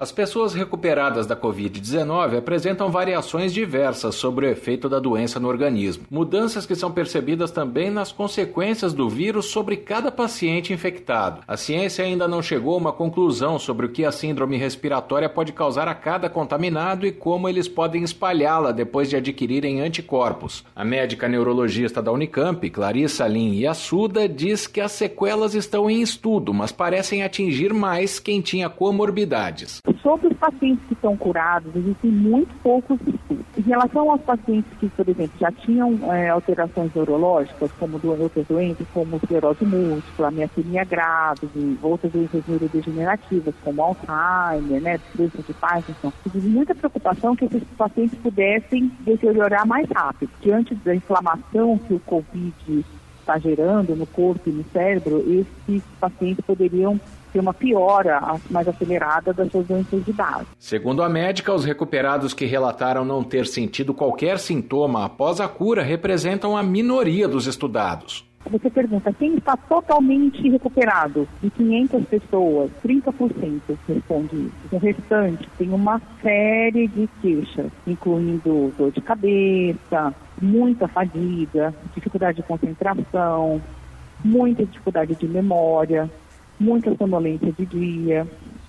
As pessoas recuperadas da Covid-19 apresentam variações diversas sobre o efeito da doença no organismo. Mudanças que são percebidas também nas consequências do vírus sobre cada paciente infectado. A ciência ainda não chegou a uma conclusão sobre o que a síndrome respiratória pode causar a cada contaminado e como eles podem espalhá-la depois de adquirirem anticorpos. A médica neurologista da Unicamp, Clarissa Lin Yassuda, diz que as sequelas estão em estudo, mas parecem atingir mais quem tinha comorbidades. Sobre os pacientes que estão curados, existem muito poucos estudos. Em relação aos pacientes que, por exemplo, já tinham alterações neurológicas, como outras doenças, como esclerose múltipla, miastenia grave, e outras doenças neurodegenerativas, como Alzheimer, doença de Parkinson, existe muita preocupação que esses pacientes pudessem deteriorar mais rápido. Diante da inflamação que o Covid está gerando no corpo e no cérebro, esses pacientes poderiam ter uma piora mais acelerada das suas doenças de base. Segundo a médica, os recuperados que relataram não ter sentido qualquer sintoma após a cura representam a minoria dos estudados. Você pergunta, quem está totalmente recuperado? De 500 pessoas, 30% responde isso. O restante tem uma série de queixas, incluindo dor de cabeça, muita fadiga, dificuldade de concentração, muita dificuldade de memória, muita sonolência de dia,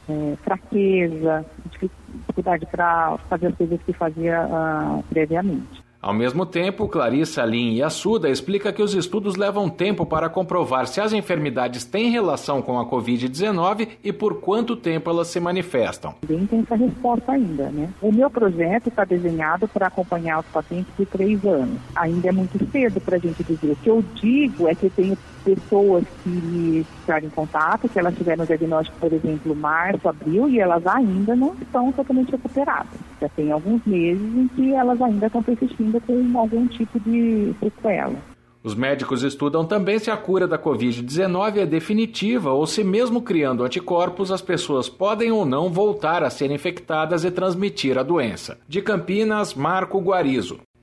fraqueza, dificuldade para fazer as coisas que fazia previamente. Ao mesmo tempo, Clarissa Lin Yassuda explica que os estudos levam tempo para comprovar se as enfermidades têm relação com a Covid-19 e por quanto tempo elas se manifestam. Ninguém tem essa resposta ainda, né? O meu projeto está desenhado para acompanhar os pacientes de 3 anos. Ainda é muito cedo para a gente dizer. O que eu digo é que eu tenho pessoas que entraram em contato, que elas tiveram diagnóstico, por exemplo, março, abril, e elas ainda não estão totalmente recuperadas. Já tem alguns meses em que elas ainda estão persistindo com algum tipo de sequela. Os médicos estudam também se a cura da Covid-19 é definitiva ou se mesmo criando anticorpos as pessoas podem ou não voltar a ser infectadas e transmitir a doença. De Campinas, Marco Guarizo.